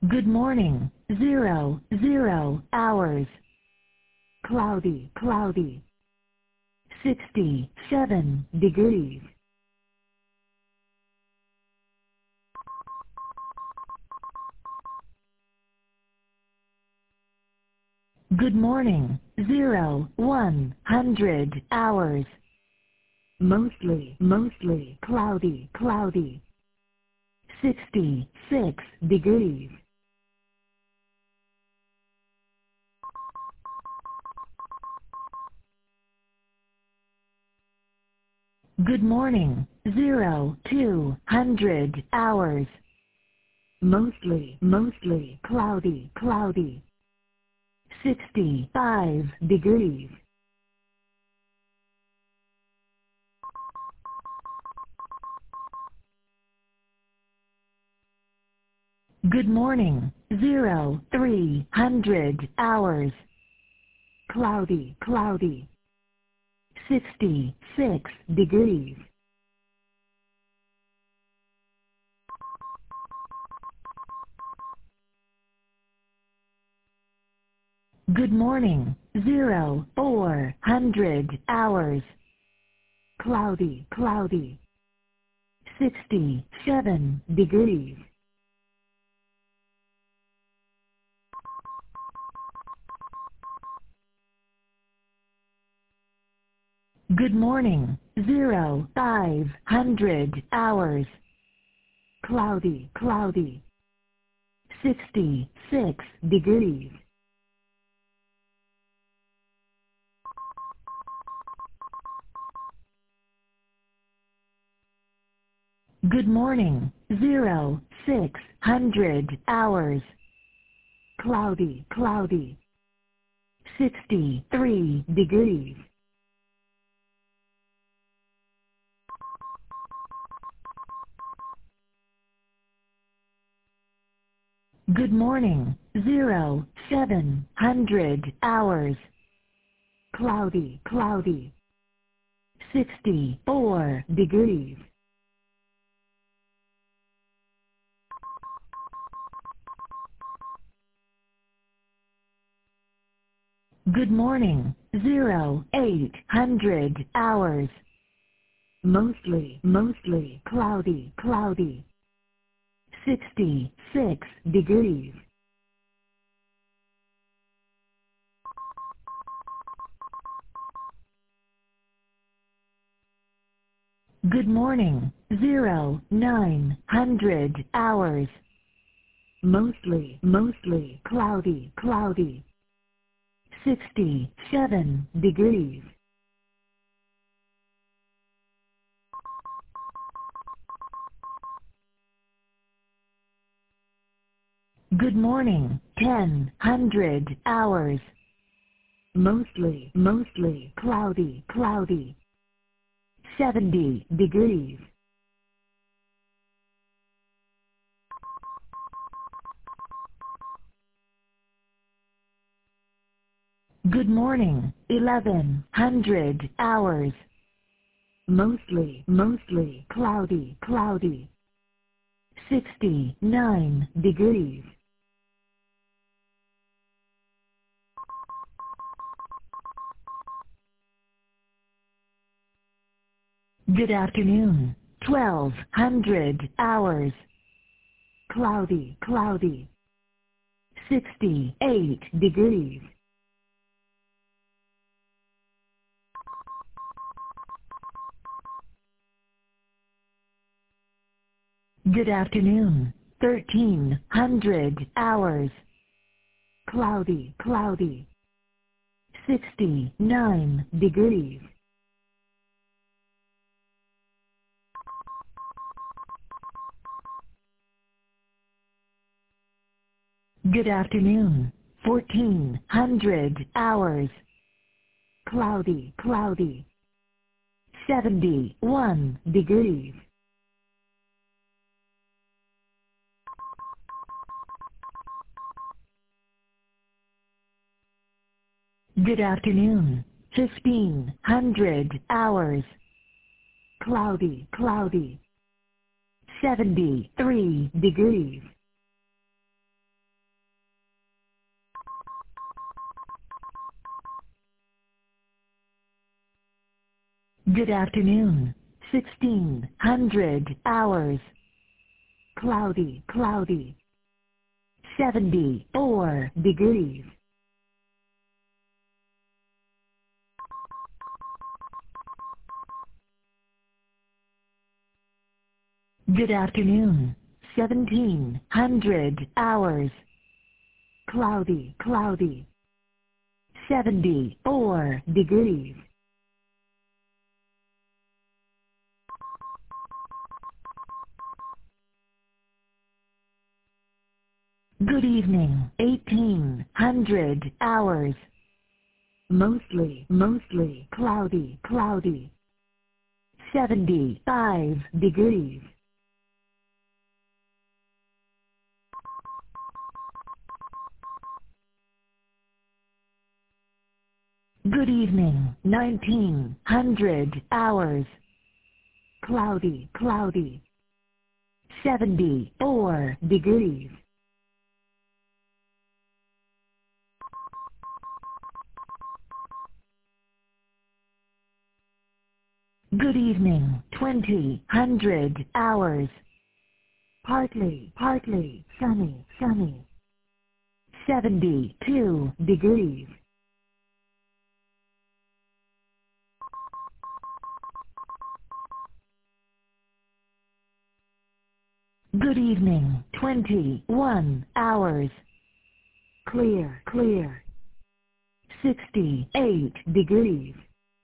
Good morning. 00 hours. Cloudy, cloudy. 67 degrees. Good morning. 100 hours. Mostly cloudy, cloudy. 66 degrees. Good morning. 200 hours. Mostly cloudy, cloudy. 65 degrees. Good morning. 300 hours. Cloudy, cloudy. 66 degrees. Good morning. 400 hours. Cloudy, cloudy. 67 degrees. Good morning. 500 hours. Cloudy, cloudy. 66 degrees. Good morning. 600 hours. Cloudy, cloudy. 63 degrees. Good morning. 700 hours. Cloudy, cloudy. 64 degrees. Good morning. 800 hours. Mostly cloudy, cloudy. 66 degrees. Good morning. 900 hours. Mostly cloudy, cloudy. 67 degrees. Good morning. 1000 hours. Mostly cloudy, cloudy. 70 degrees. Good morning. 1100 hours. Mostly cloudy, cloudy. 69 degrees. Good afternoon. 1200 hours. Cloudy, cloudy. 68 degrees. Good afternoon. 1200 hours. Cloudy, cloudy. 68 degrees. Good afternoon. 1300 hours. Cloudy, cloudy. 68 degrees. Good afternoon. 1200 hours. Cloudy, cloudy. 68 degrees. Good afternoon. 1300 hours. Cloudy, cloudy. 68 degrees. Good afternoon. 1300 hours. Cloudy, cloudy. 69 degrees. Good afternoon. 1300 hours. Cloudy, cloudy. 69 degrees. Good afternoon. 1300 hours. Cloudy, cloudy. 69 degrees. Good afternoon. 1300 hours. Cloudy, cloudy. 69 degrees. Good afternoon. 1300 hours. Cloudy, cloudy. 69 degrees. Good afternoon. 1400 hours. Cloudy, cloudy. 71 degrees. Good afternoon. 1500 hours. Cloudy, cloudy. 73 degrees. Good afternoon. 1600 hours. Cloudy, cloudy. 74 degrees. Good afternoon. 1700 hours. Cloudy, cloudy. 74 degrees. Good evening. 1800 hours. Mostly, mostly cloudy, cloudy. 75 degrees. Good evening. 1900 hours. Cloudy, cloudy. 74 degrees. Good evening. 2000 hours. Partly, partly sunny, sunny. 72 degrees. Good evening. 21 hours. Clear, clear. 68 degrees.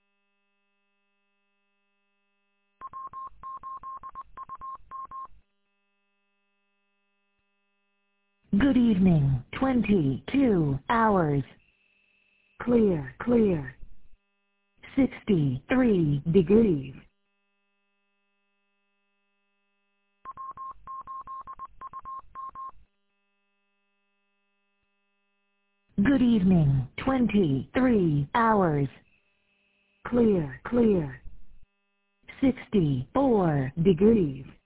Good evening. 22 hours. Clear, clear. 63 degrees. Good evening. 23 hours. Clear, clear. 64 degrees.